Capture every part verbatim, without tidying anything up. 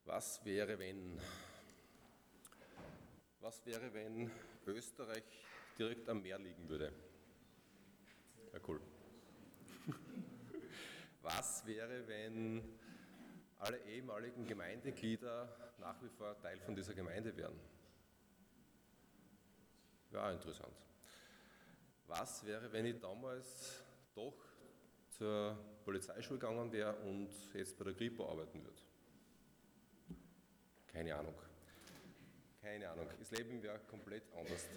Was wäre, wenn, was wäre, wenn Österreich direkt am Meer liegen würde? Ja, cool. Was wäre, wenn alle ehemaligen Gemeindeglieder nach wie vor Teil von dieser Gemeinde wären? Ja, interessant. Was wäre, wenn ich damals doch zur Polizeischule gegangen wäre und jetzt bei der Kripo arbeiten würde? Keine Ahnung. Keine Ahnung. Das Leben wäre komplett anders.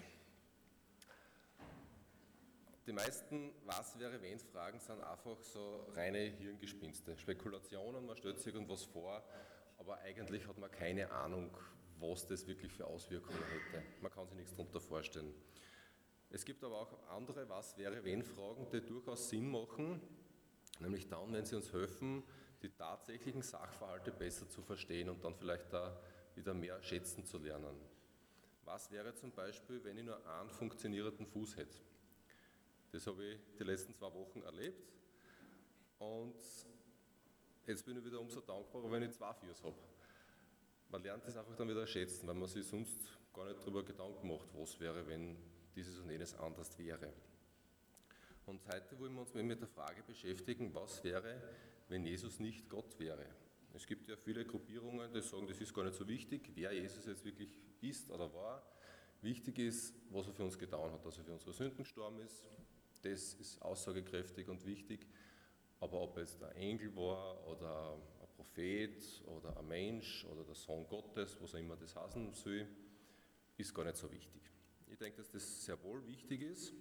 Die meisten Was wäre wenn Fragen sind einfach so reine Hirngespinste, Spekulationen, man stellt sich irgendwas vor, aber eigentlich hat man keine Ahnung, was das wirklich für Auswirkungen hätte. Man kann sich nichts darunter vorstellen. Es gibt aber auch andere Was wäre wenn Fragen, die durchaus Sinn machen, nämlich dann, wenn sie uns helfen, die tatsächlichen Sachverhalte besser zu verstehen und dann vielleicht da wieder mehr schätzen zu lernen. Was wäre zum Beispiel, wenn ich nur einen funktionierenden Fuß hätte? Das habe ich die letzten zwei Wochen erlebt und jetzt bin ich wieder umso dankbarer, wenn ich zwei Füße habe. Man lernt das einfach dann wieder schätzen, weil man sich sonst gar nicht darüber Gedanken macht, was wäre, wenn dieses und jenes anders wäre. Und heute wollen wir uns mit der Frage beschäftigen, was wäre, wenn Jesus nicht Gott wäre. Es gibt ja viele Gruppierungen, die sagen, das ist gar nicht so wichtig, wer Jesus jetzt wirklich ist oder war. Wichtig ist, was er für uns getan hat, dass er für unsere Sünden gestorben ist. Das ist aussagekräftig und wichtig. Aber ob er jetzt ein Engel war oder ein Prophet oder ein Mensch oder der Sohn Gottes, was auch immer das heißen soll, ist gar nicht so wichtig. Ich denke, dass das sehr wohl wichtig ist.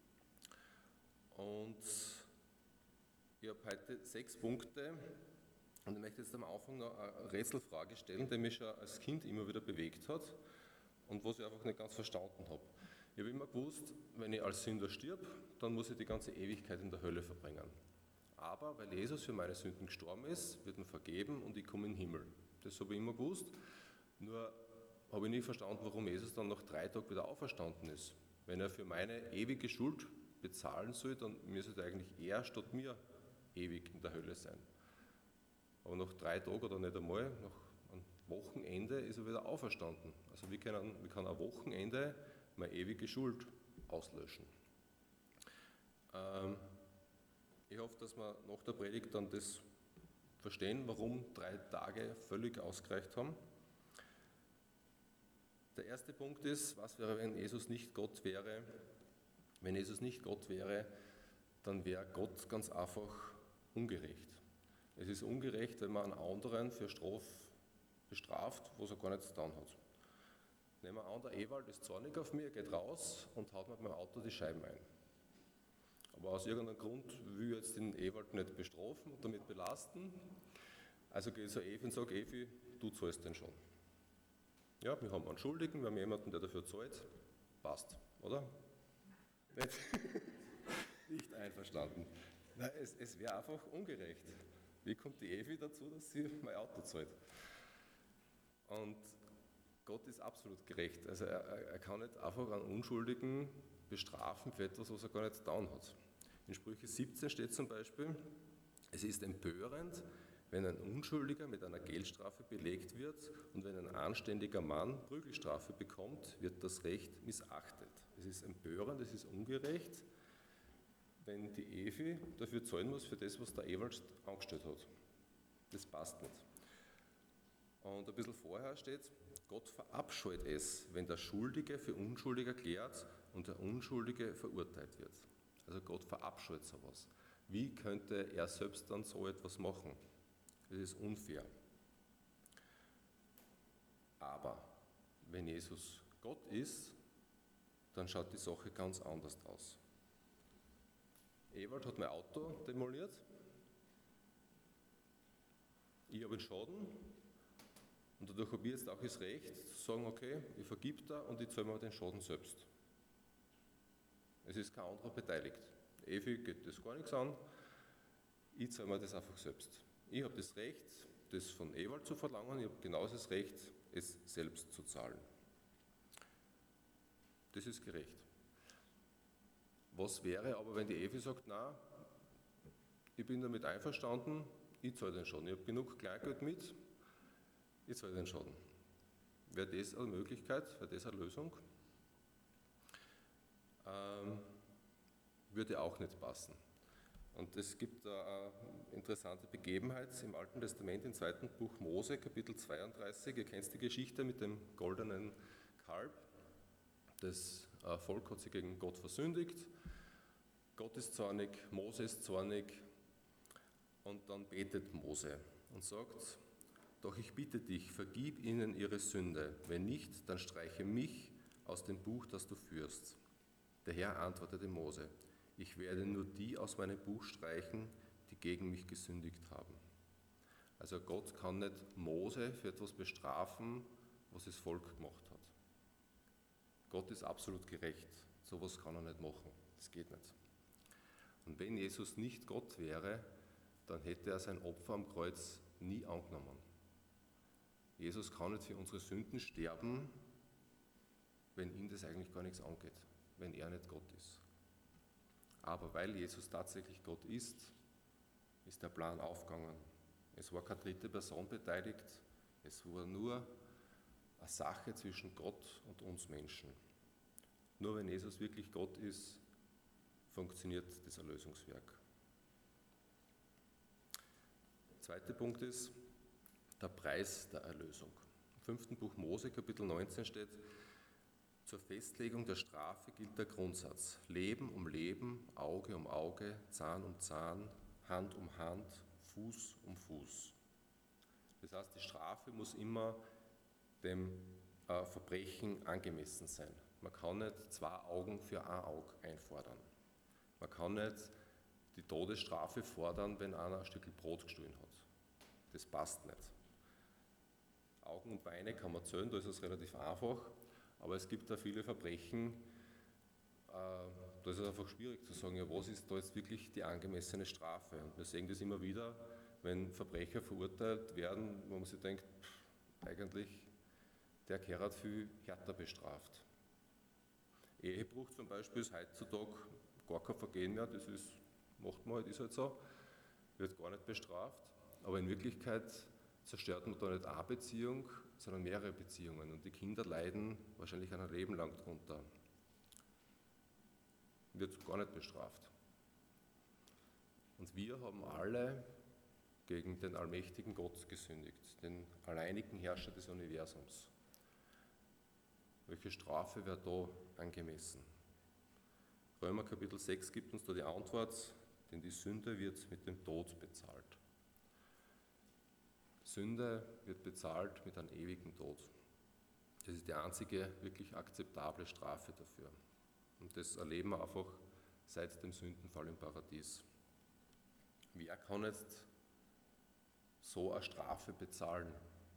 Und ich habe heute sechs Punkte und ich möchte jetzt am Anfang noch eine Rätselfrage stellen, die mich schon als Kind immer wieder bewegt hat und was ich einfach nicht ganz verstanden habe. Ich habe immer gewusst, wenn ich als Sünder stirb, dann muss ich die ganze Ewigkeit in der Hölle verbringen. Aber weil Jesus für meine Sünden gestorben ist, wird mir vergeben und ich komme in den Himmel. Das habe ich immer gewusst, nur habe ich nie verstanden, warum Jesus dann nach drei Tagen wieder auferstanden ist. Wenn er für meine ewige Schuld bezahlen soll, dann müsste eigentlich er statt mir ewig in der Hölle sein. Aber nach drei Tagen oder nicht einmal, nach einem Wochenende ist er wieder auferstanden. Also wie kann, wie kann ein Wochenende meine ewige Schuld auslöschen? Ähm, ich hoffe, dass wir nach der Predigt dann das verstehen, warum drei Tage völlig ausgereicht haben. Der erste Punkt ist, was wäre, wenn Jesus nicht Gott wäre? Wenn Jesus nicht Gott wäre, dann wäre Gott ganz einfach ungerecht. Es ist ungerecht, wenn man einen anderen für Straf bestraft, was er gar nicht getan hat. Nehmen wir an, der Ewald ist zornig auf mich, er geht raus und haut mit meinem Auto die Scheiben ein. Aber aus irgendeinem Grund will ich jetzt den Ewald nicht bestrafen und damit belasten. Also gehe ich zu Evi und sage, Evi, du zahlst den schon. Ja, wir haben einen Schuldigen, wir haben jemanden, der dafür zahlt. Passt, oder? Nicht, nicht einverstanden. Nein, es, es wäre einfach ungerecht. Wie kommt die Evi dazu, dass sie mein Auto zahlt? Und Gott ist absolut gerecht. Also er, er kann nicht einfach einen Unschuldigen bestrafen für etwas, was er gar nicht getan hat. In Sprüche siebzehn steht zum Beispiel, es ist empörend, wenn ein Unschuldiger mit einer Geldstrafe belegt wird und wenn ein anständiger Mann Prügelstrafe bekommt, wird das Recht missachtet. Es ist empörend, es ist ungerecht, wenn die Evi dafür zahlen muss für das, was der Ewald angestellt hat. Das passt nicht. Und ein bisschen vorher steht, Gott verabscheut es, wenn der Schuldige für unschuldig erklärt und der Unschuldige verurteilt wird. Also Gott verabscheut sowas. Wie könnte er selbst dann so etwas machen? Das ist unfair. Aber wenn Jesus Gott ist, dann schaut die Sache ganz anders aus. Ewald hat mein Auto demoliert, ich habe einen Schaden und dadurch habe ich jetzt auch das Recht zu sagen, okay, ich vergib da und ich zahle mir den Schaden selbst. Es ist kein anderer beteiligt. Evi geht das gar nichts an, ich zahle mir das einfach selbst. Ich habe das Recht, das von Ewald zu verlangen, ich habe genauso das Recht, es selbst zu zahlen. Das ist gerecht. Was wäre aber, wenn die Evi sagt, na, ich bin damit einverstanden, ich zahle den schon, ich habe genug Kleingeld mit, Jetzt soll ich den Schaden. Wäre das eine Möglichkeit, wäre das eine Lösung? Ähm, würde auch nicht passen. Und es gibt eine interessante Begebenheit im Alten Testament, im zweiten Buch Mose, Kapitel zweiunddreißig. Ihr kennt die Geschichte mit dem goldenen Kalb. Das Volk hat sich gegen Gott versündigt. Gott ist zornig, Mose ist zornig. Und dann betet Mose und sagt: Doch ich bitte dich, vergib ihnen ihre Sünde. Wenn nicht, dann streiche mich aus dem Buch, das du führst. Der Herr antwortete Mose: Ich werde nur die aus meinem Buch streichen, die gegen mich gesündigt haben. Also Gott kann nicht Mose für etwas bestrafen, was das Volk gemacht hat. Gott ist absolut gerecht. So etwas kann er nicht machen. Das geht nicht. Und wenn Jesus nicht Gott wäre, dann hätte er sein Opfer am Kreuz nie angenommen. Jesus kann nicht für unsere Sünden sterben, wenn ihm das eigentlich gar nichts angeht, wenn er nicht Gott ist. Aber weil Jesus tatsächlich Gott ist, ist der Plan aufgegangen. Es war keine dritte Person beteiligt, es war nur eine Sache zwischen Gott und uns Menschen. Nur wenn Jesus wirklich Gott ist, funktioniert das Erlösungswerk. Der zweite Punkt ist der Preis der Erlösung. Im fünften Buch Mose, Kapitel neunzehn steht: Zur Festlegung der Strafe gilt der Grundsatz: Leben um Leben, Auge um Auge, Zahn um Zahn, Hand um Hand, Fuß um Fuß. Das heißt, die Strafe muss immer dem äh, Verbrechen angemessen sein. Man kann nicht zwei Augen für ein Auge einfordern. Man kann nicht die Todesstrafe fordern, wenn einer ein Stück Brot gestohlen hat. Das passt nicht. Augen und Beine kann man zählen, da ist es relativ einfach. Aber es gibt da viele Verbrechen, äh, da ist es einfach schwierig zu sagen, ja, was ist da jetzt wirklich die angemessene Strafe? Und wir sehen das immer wieder, wenn Verbrecher verurteilt werden, wo man sich denkt, pff, eigentlich, der gehört viel härter bestraft. Ehebruch zum Beispiel ist heutzutage gar kein Vergehen mehr, das ist, macht man halt, ist halt so, wird gar nicht bestraft, aber in Wirklichkeit zerstört man da nicht eine Beziehung, sondern mehrere Beziehungen. Und die Kinder leiden wahrscheinlich ein Leben lang darunter. Wird gar nicht bestraft. Und wir haben alle gegen den allmächtigen Gott gesündigt, den alleinigen Herrscher des Universums. Welche Strafe wäre da angemessen? Römer Kapitel sechs gibt uns da die Antwort: Denn die Sünde wird mit dem Tod bezahlt. Sünde wird bezahlt mit einem ewigen Tod. Das ist die einzige wirklich akzeptable Strafe dafür. Und das erleben wir einfach seit dem Sündenfall im Paradies. Wer kann jetzt so eine Strafe bezahlen?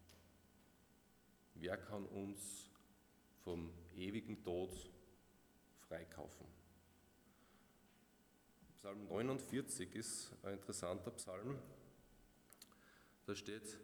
Wer kann uns vom ewigen Tod freikaufen? Psalm neunundvierzig ist ein interessanter Psalm. Da steht: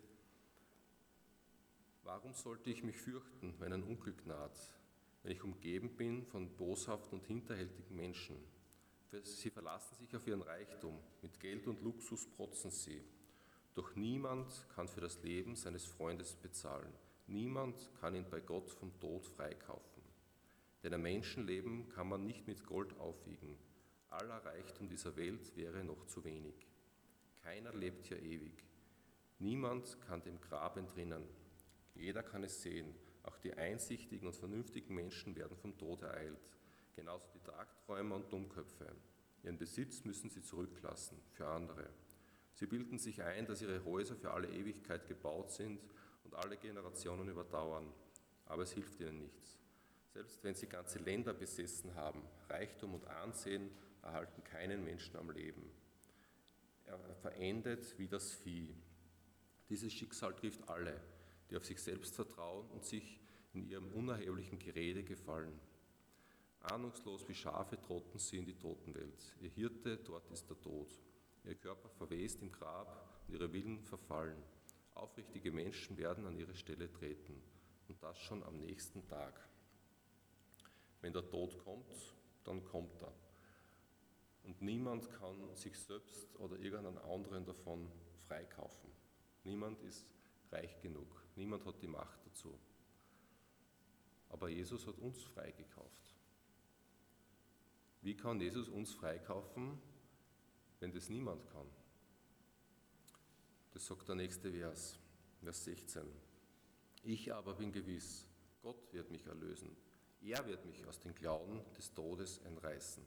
Warum sollte ich mich fürchten, wenn ein Unglück naht, wenn ich umgeben bin von boshaften und hinterhältigen Menschen? Sie verlassen sich auf ihren Reichtum, mit Geld und Luxus protzen sie. Doch niemand kann für das Leben seines Freundes bezahlen. Niemand kann ihn bei Gott vom Tod freikaufen. Denn ein Menschenleben kann man nicht mit Gold aufwiegen. Aller Reichtum dieser Welt wäre noch zu wenig. Keiner lebt ja ewig. Niemand kann dem Grab entrinnen. Jeder kann es sehen. Auch die einsichtigen und vernünftigen Menschen werden vom Tod ereilt. Genauso die Tagträumer und Dummköpfe. Ihren Besitz müssen sie zurücklassen für andere. Sie bilden sich ein, dass ihre Häuser für alle Ewigkeit gebaut sind und alle Generationen überdauern. Aber es hilft ihnen nichts. Selbst wenn sie ganze Länder besessen haben, Reichtum und Ansehen erhalten keinen Menschen am Leben. Er verendet wie das Vieh. Dieses Schicksal trifft alle, die auf sich selbst vertrauen und sich in ihrem unerheblichen Gerede gefallen. Ahnungslos wie Schafe trotten sie in die Totenwelt. Ihr Hirte, dort ist der Tod. Ihr Körper verwest im Grab und ihre Willen verfallen. Aufrichtige Menschen werden an ihre Stelle treten, und das schon am nächsten Tag. Wenn der Tod kommt, dann kommt er. Und niemand kann sich selbst oder irgendeinen anderen davon freikaufen. Niemand ist reich genug. Niemand hat die Macht dazu. Aber Jesus hat uns freigekauft. Wie kann Jesus uns freikaufen, wenn das niemand kann? Das sagt der nächste Vers, Vers sechzehn. Ich aber bin gewiss, Gott wird mich erlösen. Er wird mich aus den Klauen des Todes entreißen.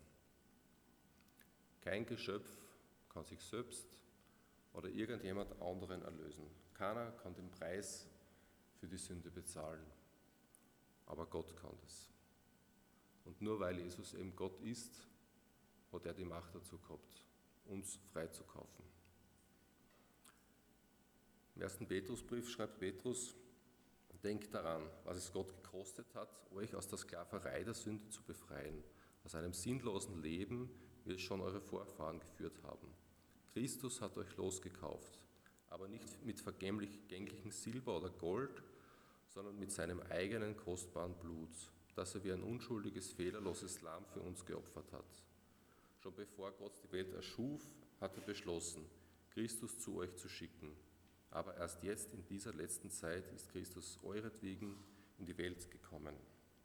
Kein Geschöpf kann sich selbst oder irgendjemand anderen erlösen. Keiner kann den Preis für die Sünde bezahlen. Aber Gott kann das. Und nur weil Jesus eben Gott ist, hat er die Macht dazu gehabt, uns freizukaufen. Im ersten Petrusbrief schreibt Petrus, denkt daran, was es Gott gekostet hat, euch aus der Sklaverei der Sünde zu befreien, aus einem sinnlosen Leben, wie es schon eure Vorfahren geführt haben. Christus hat euch losgekauft, aber nicht mit vergänglichem Silber oder Gold, sondern mit seinem eigenen kostbaren Blut, das er wie ein unschuldiges, fehlerloses Lamm für uns geopfert hat. Schon bevor Gott die Welt erschuf, hat er beschlossen, Christus zu euch zu schicken. Aber erst jetzt, in dieser letzten Zeit, ist Christus euretwegen in die Welt gekommen.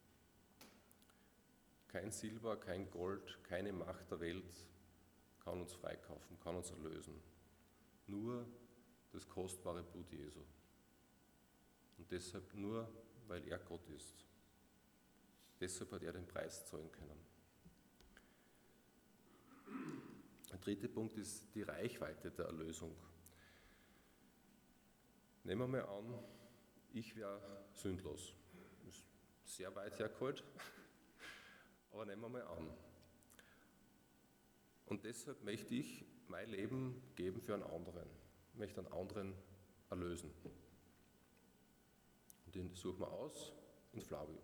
Kein Silber, kein Gold, keine Macht der Welt kann uns freikaufen, kann uns erlösen. Nur das kostbare Blut Jesu. Und deshalb nur, weil er Gott ist. Deshalb hat er den Preis zahlen können. Der dritte Punkt ist die Reichweite der Erlösung. Nehmen wir mal an, ich wäre sündlos. Das ist sehr weit hergeholt, aber nehmen wir mal an. Und deshalb möchte ich mein Leben geben für einen anderen. Ich möchte einen anderen erlösen. Und den suchen wir aus in Flavio.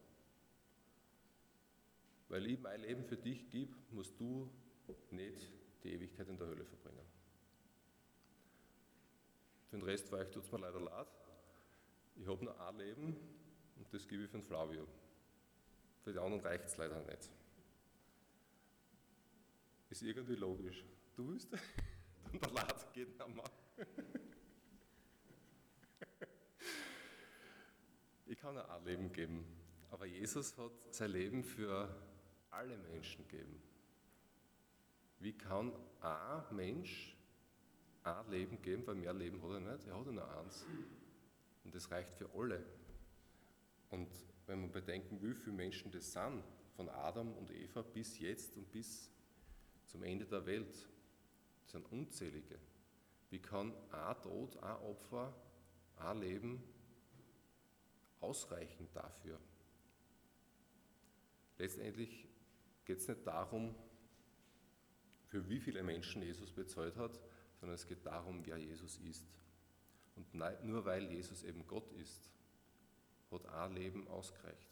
Weil ich mein Leben für dich gebe, musst du nicht die Ewigkeit in der Hölle verbringen. Für den Rest von euch tut es mir leider leid. Ich habe nur ein Leben und das gebe ich für den Flavio. Für die anderen reicht es leider nicht. Ist irgendwie logisch. Du willst und der Lad geht nicht mehr. Ich kann auch ein Leben geben, aber Jesus hat sein Leben für alle Menschen gegeben. Wie kann ein Mensch ein Leben geben, weil mehr Leben hat er nicht, er hat nur eins. Und das reicht für alle. Und wenn man bedenken, wie viele Menschen das sind, von Adam und Eva bis jetzt und bis zum Ende der Welt, das sind unzählige. Wie kann ein Tod, ein Opfer, ein Leben ausreichen dafür? Letztendlich geht es nicht darum, für wie viele Menschen Jesus bezahlt hat, sondern es geht darum, wer Jesus ist. Und nur weil Jesus eben Gott ist, hat ein Leben ausgereicht.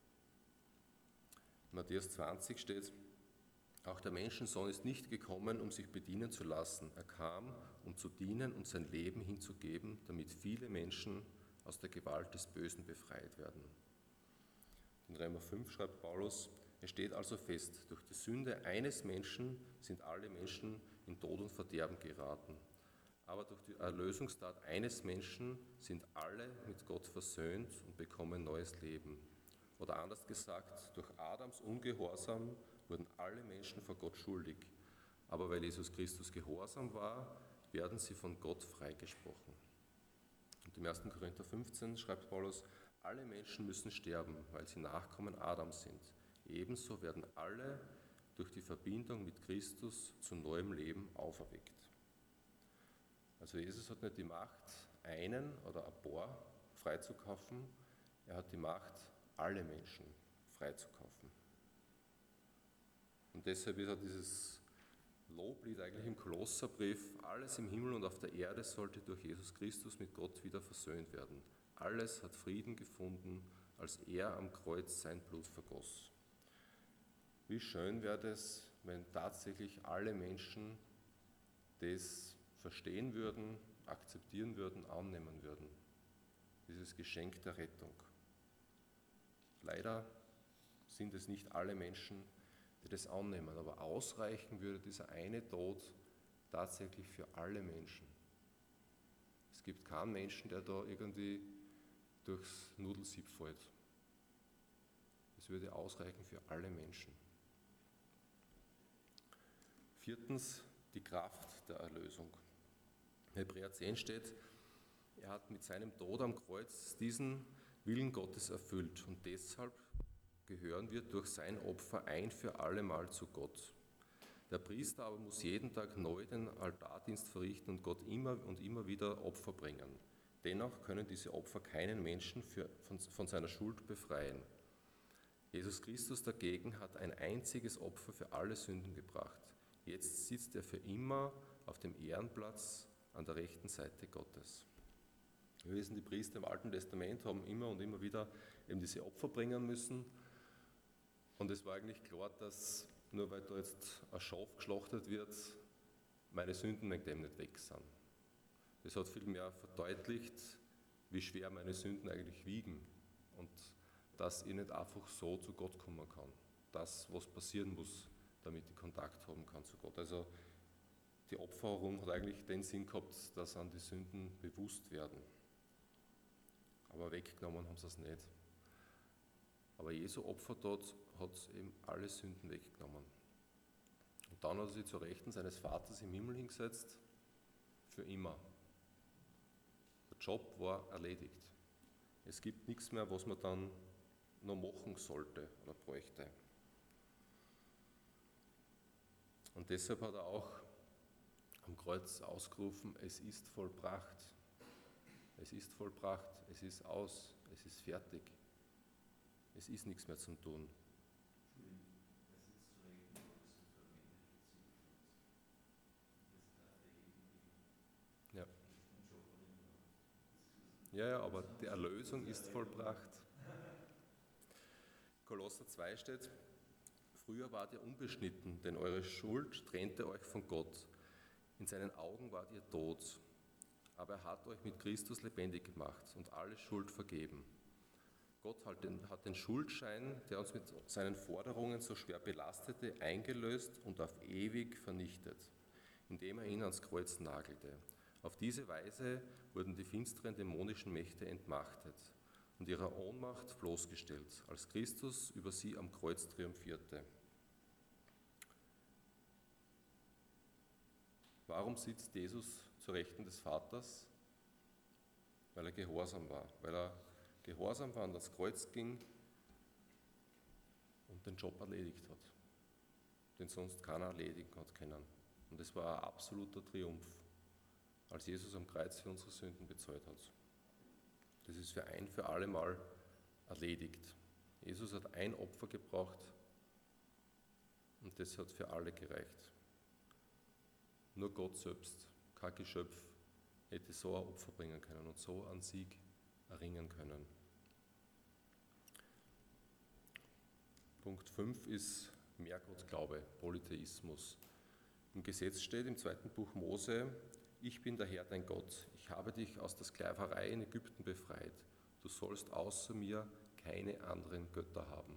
In Matthäus zwanzig steht, auch der Menschensohn ist nicht gekommen, um sich bedienen zu lassen. Er kam, um zu dienen und sein Leben hinzugeben, damit viele Menschen aus der Gewalt des Bösen befreit werden. In Römer fünf schreibt Paulus, es steht also fest, durch die Sünde eines Menschen sind alle Menschen in Tod und Verderben geraten. Aber durch die Erlösungstat eines Menschen sind alle mit Gott versöhnt und bekommen neues Leben. Oder anders gesagt, durch Adams Ungehorsam wurden alle Menschen vor Gott schuldig. Aber weil Jesus Christus gehorsam war, werden sie von Gott freigesprochen. Und im ersten Korinther fünfzehn schreibt Paulus, alle Menschen müssen sterben, weil sie Nachkommen Adams sind. Ebenso werden alle durch die Verbindung mit Christus zu neuem Leben auferweckt. Also Jesus hat nicht die Macht, einen oder ein paar freizukaufen, er hat die Macht, alle Menschen freizukaufen. Und deshalb ist auch dieses Loblied eigentlich im Kolosserbrief, alles im Himmel und auf der Erde sollte durch Jesus Christus mit Gott wieder versöhnt werden. Alles hat Frieden gefunden, als er am Kreuz sein Blut vergoss. Wie schön wäre es, wenn tatsächlich alle Menschen das verstehen würden, akzeptieren würden, annehmen würden. Dieses Geschenk der Rettung. Leider sind es nicht alle Menschen, die das annehmen, aber ausreichen würde dieser eine Tod tatsächlich für alle Menschen. Es gibt keinen Menschen, der da irgendwie durchs Nudelsieb fällt. Es würde ausreichen für alle Menschen. Viertens, die Kraft der Erlösung. In Hebräer zehn steht, er hat mit seinem Tod am Kreuz diesen Willen Gottes erfüllt und deshalb gehören wir durch sein Opfer ein für allemal zu Gott. Der Priester aber muss jeden Tag neu den Altardienst verrichten und Gott immer und immer wieder Opfer bringen. Dennoch können diese Opfer keinen Menschen für, von, von seiner Schuld befreien. Jesus Christus dagegen hat ein einziges Opfer für alle Sünden gebracht. Jetzt sitzt er für immer auf dem Ehrenplatz an der rechten Seite Gottes. Wir wissen, die Priester im Alten Testament haben immer und immer wieder eben diese Opfer bringen müssen. Und es war eigentlich klar, dass nur weil da jetzt ein Schaf geschlachtet wird, meine Sünden wegen dem nicht weg sind. Das hat vielmehr verdeutlicht, wie schwer meine Sünden eigentlich wiegen und dass ich nicht einfach so zu Gott kommen kann. Das, was passieren muss, damit ich Kontakt haben kann zu Gott. Also die Opferung hat eigentlich den Sinn gehabt, dass an die Sünden bewusst werden. Aber weggenommen haben sie es nicht. Aber Jesu Opfer dort hat eben alle Sünden weggenommen. Und dann hat er sich zur Rechten seines Vaters im Himmel hingesetzt, für immer. Der Job war erledigt. Es gibt nichts mehr, was man dann noch machen sollte oder bräuchte. Und deshalb hat er auch am Kreuz ausgerufen, es ist vollbracht. Es ist vollbracht, es ist aus, es ist fertig. Es ist nichts mehr zum Tun. Ja. Ja, ja, aber die Erlösung ist vollbracht. Kolosser zwei steht, früher wart ihr unbeschnitten, denn eure Schuld trennte euch von Gott. In seinen Augen wart ihr tot, aber er hat euch mit Christus lebendig gemacht und alle Schuld vergeben. Gott hat den, hat den Schuldschein, der uns mit seinen Forderungen so schwer belastete, eingelöst und auf ewig vernichtet, indem er ihn ans Kreuz nagelte. Auf diese Weise wurden die finsteren dämonischen Mächte entmachtet und ihrer Ohnmacht bloßgestellt, als Christus über sie am Kreuz triumphierte. Warum sitzt Jesus zur Rechten des Vaters? Weil er gehorsam war, weil er gehorsam war und ans Kreuz ging und den Job erledigt hat, den sonst keiner erledigen hat können. Und es war ein absoluter Triumph, als Jesus am Kreuz für unsere Sünden bezahlt hat. Das ist für ein für alle Mal erledigt. Jesus hat ein Opfer gebraucht und das hat für alle gereicht. Nur Gott selbst, kein Geschöpf, hätte so ein Opfer bringen können und so einen Sieg erringen können. Punkt fünf ist Mehrgottglaube, Polytheismus. Im Gesetz steht im zweiten Buch Mose, ich bin der Herr dein Gott, ich habe dich aus der Sklaverei in Ägypten befreit, du sollst außer mir keine anderen Götter haben.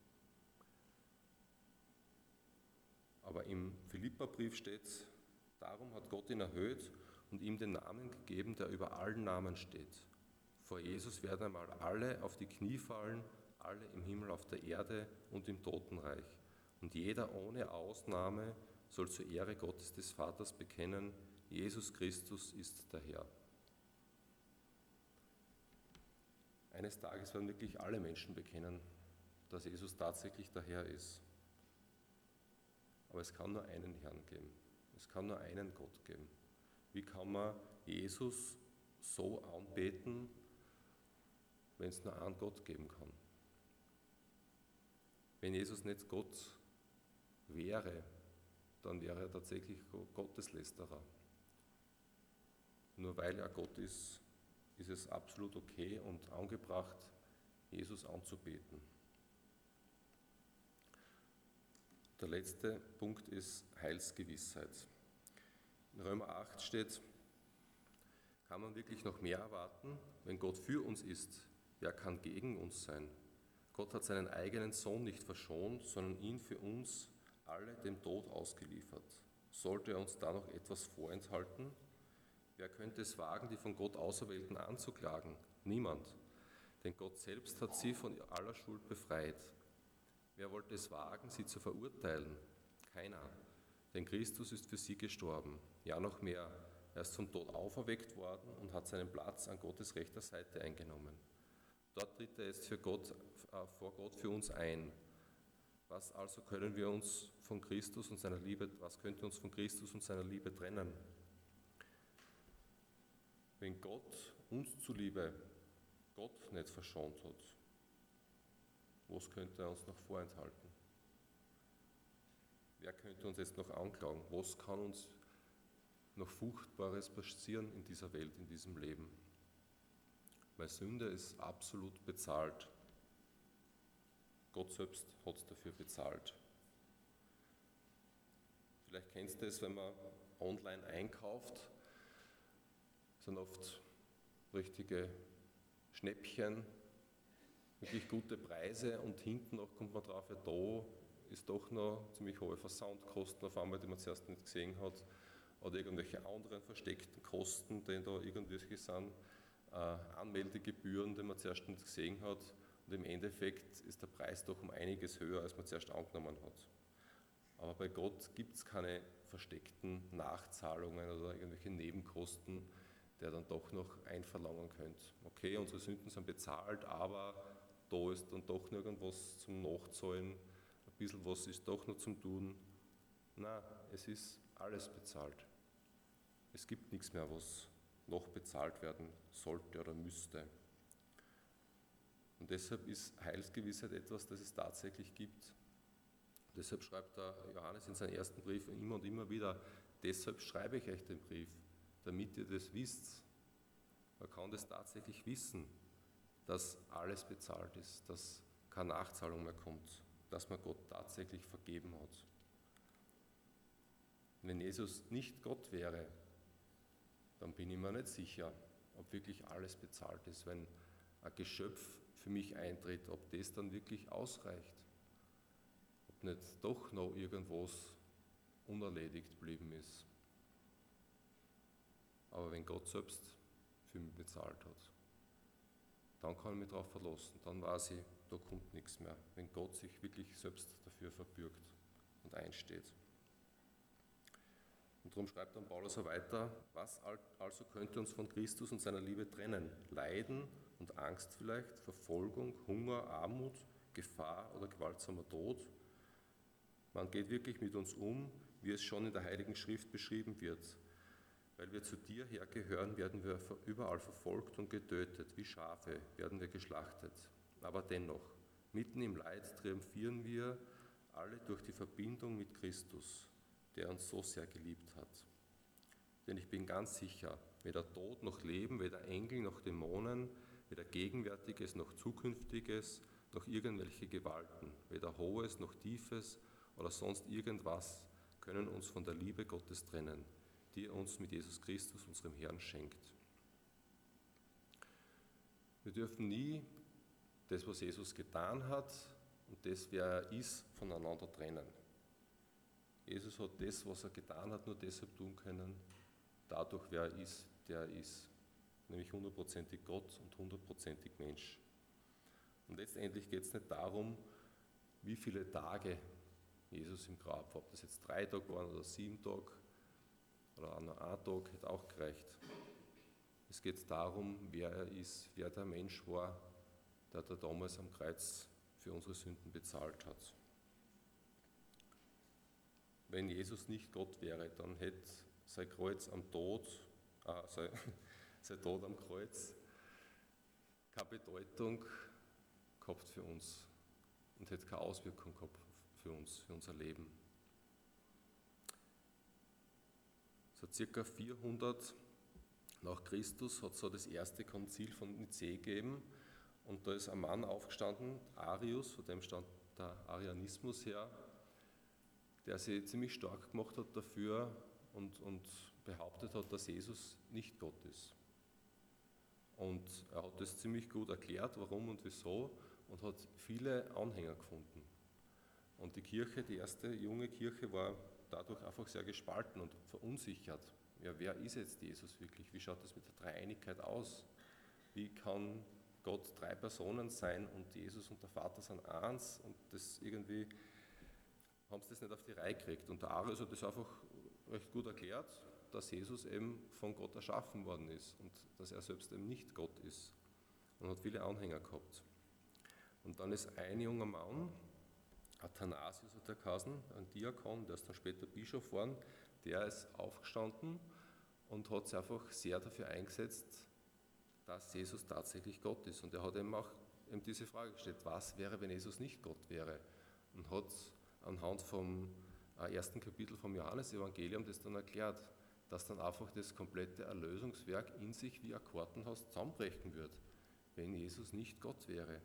Aber im Philipperbrief steht, darum hat Gott ihn erhöht und ihm den Namen gegeben, der über allen Namen steht. Vor Jesus werden einmal alle auf die Knie fallen, alle im Himmel, auf der Erde und im Totenreich. Und jeder ohne Ausnahme soll zur Ehre Gottes des Vaters bekennen, Jesus Christus ist der Herr. Eines Tages werden wirklich alle Menschen bekennen, dass Jesus tatsächlich der Herr ist. Aber es kann nur einen Herrn geben. Es kann nur einen Gott geben. Wie kann man Jesus so anbeten, wenn es nur einen Gott geben kann? Wenn Jesus nicht Gott wäre, dann wäre er tatsächlich Gotteslästerer. Nur weil er Gott ist, ist es absolut okay und angebracht, Jesus anzubeten. Der letzte Punkt ist Heilsgewissheit. In Römer acht steht, kann man wirklich noch mehr erwarten, wenn Gott für uns ist? Wer kann gegen uns sein? Gott hat seinen eigenen Sohn nicht verschont, sondern ihn für uns alle dem Tod ausgeliefert. Sollte er uns da noch etwas vorenthalten? Wer könnte es wagen, die von Gott Auserwählten anzuklagen? Niemand. Denn Gott selbst hat sie von aller Schuld befreit. Wer wollte es wagen, sie zu verurteilen? Keiner. Denn Christus ist für sie gestorben. Ja, noch mehr. Er ist vom Tod auferweckt worden und hat seinen Platz an Gottes rechter Seite eingenommen. Dort tritt er jetzt für Gott, äh, vor Gott für uns ein. Was also können wir uns von Christus und seiner Liebe, was könnte uns von Christus und seiner Liebe trennen? Wenn Gott uns zuliebe Gott nicht verschont hat, was könnte er uns noch vorenthalten? Wer könnte uns jetzt noch anklagen? Was kann uns noch Furchtbares passieren in dieser Welt, in diesem Leben? Weil Sünde ist absolut bezahlt. Gott selbst hat es dafür bezahlt. Vielleicht kennst du es, wenn man online einkauft, sind oft richtige Schnäppchen, wirklich gute Preise und hinten noch kommt man drauf, ja da ist doch noch ziemlich hohe Versandkosten auf einmal, die man zuerst nicht gesehen hat, oder irgendwelche anderen versteckten Kosten, die da irgendwelche sind, äh, Anmeldegebühren, die man zuerst nicht gesehen hat, und im Endeffekt ist der Preis doch um einiges höher, als man zuerst angenommen hat. Aber bei Gott gibt es keine versteckten Nachzahlungen oder irgendwelche Nebenkosten, der dann doch noch einverlangen könnte. Okay, unsere Sünden sind bezahlt, aber da ist dann doch noch irgendwas zum Nachzahlen, ein bisschen was ist doch noch zum Tun. Nein, es ist alles bezahlt. Es gibt nichts mehr, was noch bezahlt werden sollte oder müsste. Und deshalb ist Heilsgewissheit etwas, das es tatsächlich gibt. Deshalb schreibt der Johannes in seinen ersten Brief immer und immer wieder, deshalb schreibe ich euch den Brief, damit ihr das wisst. Man kann das tatsächlich wissen, dass alles bezahlt ist, dass keine Nachzahlung mehr kommt, dass man Gott tatsächlich vergeben hat. Wenn Jesus nicht Gott wäre, dann bin ich mir nicht sicher, ob wirklich alles bezahlt ist. Wenn ein Geschöpf für mich eintritt, ob das dann wirklich ausreicht, ob nicht doch noch irgendwas unerledigt geblieben ist. Aber wenn Gott selbst für mich bezahlt hat, dann kann ich mich darauf verlassen, dann weiß ich, da kommt nichts mehr, wenn Gott sich wirklich selbst dafür verbürgt und einsteht. Und darum schreibt dann Paulus auch weiter, was also könnte uns von Christus und seiner Liebe trennen? Leiden und Angst vielleicht, Verfolgung, Hunger, Armut, Gefahr oder gewaltsamer Tod? Man geht wirklich mit uns um, wie es schon in der Heiligen Schrift beschrieben wird. Weil wir zu dir hergehören, werden wir überall verfolgt und getötet, wie Schafe werden wir geschlachtet. Aber dennoch, mitten im Leid triumphieren wir alle durch die Verbindung mit Christus, der uns so sehr geliebt hat. Denn ich bin ganz sicher, weder Tod noch Leben, weder Engel noch Dämonen, weder Gegenwärtiges noch Zukünftiges, noch irgendwelche Gewalten, weder Hohes noch Tiefes oder sonst irgendwas können uns von der Liebe Gottes trennen, die er uns mit Jesus Christus, unserem Herrn, schenkt. Wir dürfen nie das, was Jesus getan hat und das, wer er ist, voneinander trennen. Jesus hat das, was er getan hat, nur deshalb tun können, dadurch, wer er ist, der er ist. Nämlich hundertprozentig Gott und hundertprozentig Mensch. Und letztendlich geht es nicht darum, wie viele Tage Jesus im Grab war. Ob das jetzt drei Tage waren oder sieben Tage oder ein Tag, hätte auch gereicht. Es geht darum, wer er ist, wer der Mensch war, der da damals am Kreuz für unsere Sünden bezahlt hat. Wenn Jesus nicht Gott wäre, dann hätte sein Kreuz am Tod, äh, sein, sein Tod am Kreuz keine Bedeutung gehabt für uns und hätte keine Auswirkung gehabt für uns, für unser Leben. So circa vierhundert nach Christus hat es so das erste Konzil von Nicäa gegeben und da ist ein Mann aufgestanden, Arius, von dem stand der Arianismus her, der sich ziemlich stark gemacht hat dafür und, und behauptet hat, dass Jesus nicht Gott ist. Und er hat das ziemlich gut erklärt, warum und wieso, und hat viele Anhänger gefunden. Und die Kirche, die erste junge Kirche, war dadurch einfach sehr gespalten und verunsichert. Ja, wer ist jetzt Jesus wirklich? Wie schaut das mit der Dreieinigkeit aus? Wie kann Gott drei Personen sein und Jesus und der Vater sind eins und das irgendwie haben sie das nicht auf die Reihe gekriegt. Und der Arius hat das einfach recht gut erklärt, dass Jesus eben von Gott erschaffen worden ist und dass er selbst eben nicht Gott ist und hat viele Anhänger gehabt. Und dann ist ein junger Mann, Athanasius hat er geheißen, ein Diakon, der ist dann später Bischof geworden, der ist aufgestanden und hat sich einfach sehr dafür eingesetzt, dass Jesus tatsächlich Gott ist. Und er hat eben auch eben diese Frage gestellt, was wäre, wenn Jesus nicht Gott wäre? Und hat anhand vom ersten Kapitel vom Johannesevangelium das dann erklärt, dass dann einfach das komplette Erlösungswerk in sich wie ein Kartenhaus zusammenbrechen wird, wenn Jesus nicht Gott wäre.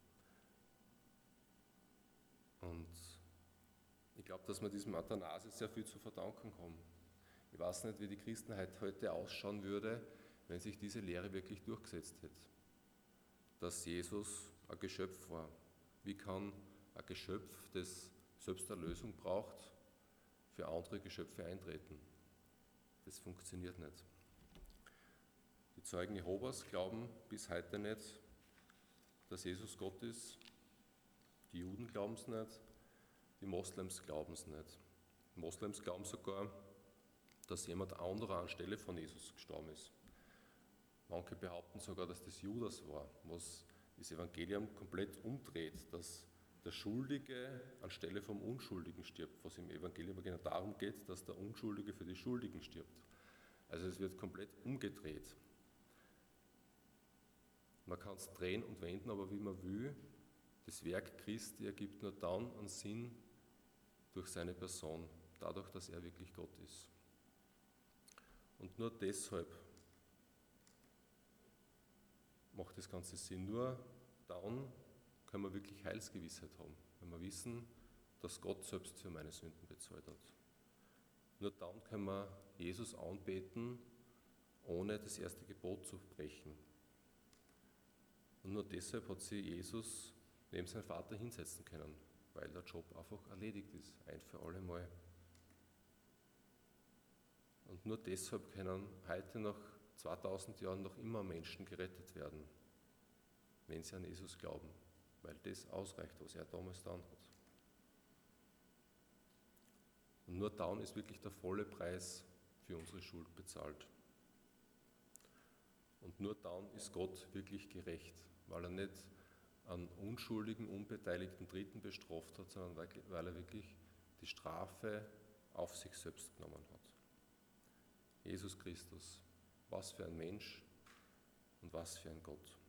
Und ich glaube, dass wir diesem Athanasius sehr viel zu verdanken haben. Ich weiß nicht, wie die Christenheit heute ausschauen würde, wenn sich diese Lehre wirklich durchgesetzt hätte. Dass Jesus ein Geschöpf war. Wie kann ein Geschöpf, das selbst Erlösung braucht, für andere Geschöpfe eintreten? Das funktioniert nicht. Die Zeugen Jehovas glauben bis heute nicht, dass Jesus Gott ist. Die Juden glauben es nicht, die Moslems glauben es nicht. Die Moslems glauben sogar, dass jemand anderer anstelle von Jesus gestorben ist. Manche behaupten sogar, dass das Judas war, was das Evangelium komplett umdreht, dass der Schuldige anstelle vom Unschuldigen stirbt, was im Evangelium genau darum geht, dass der Unschuldige für die Schuldigen stirbt. Also es wird komplett umgedreht. Man kann es drehen und wenden, aber wie man will, das Werk Christi ergibt nur dann einen Sinn durch seine Person, dadurch, dass er wirklich Gott ist. Und nur deshalb macht das Ganze Sinn. Nur dann können wir wirklich Heilsgewissheit haben, wenn wir wissen, dass Gott selbst für meine Sünden bezahlt hat. Nur dann können wir Jesus anbeten, ohne das erste Gebot zu brechen. Und nur deshalb hat sich Jesus neben seinem Vater hinsetzen können, weil der Job einfach erledigt ist, ein für alle Mal. Und nur deshalb können heute nach zweitausend Jahren noch immer Menschen gerettet werden, wenn sie an Jesus glauben, weil das ausreicht, was er damals getan hat. Und nur dann ist wirklich der volle Preis für unsere Schuld bezahlt. Und nur dann ist Gott wirklich gerecht, weil er nicht einen unschuldigen, unbeteiligten Dritten bestraft hat, sondern weil er wirklich die Strafe auf sich selbst genommen hat. Jesus Christus, was für ein Mensch und was für ein Gott.